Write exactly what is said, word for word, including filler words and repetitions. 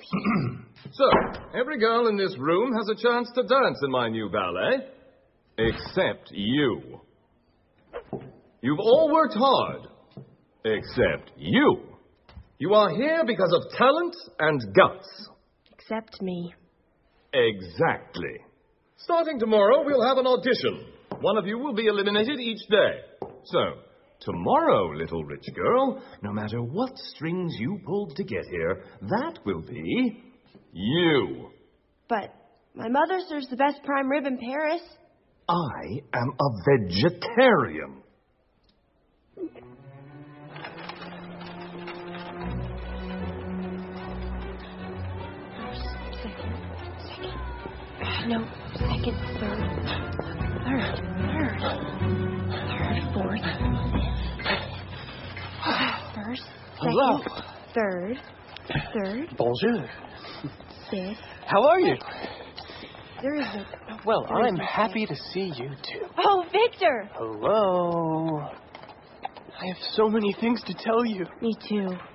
So, every girl in this room has a chance to dance in my new ballet. Except you. You've all worked hard. Except you. You are here because of talent and guts. Except me. Exactly. Starting tomorrow, we'll have an audition. One of you will be eliminated each day. So, tomorrow, little rich girl, no matter what strings you pulled to get here, that will be you. But my mother serves the best prime rib in Paris. I am a vegetarian. No, second, third, third, third, third, fourth, fifth, first, Hello. second, third, third, Bonjour. fifth. How are you? There is no... Well, there is I'm no happy fifth. to see you too. Oh, Victor! Hello. I have so many things to tell you. Me too.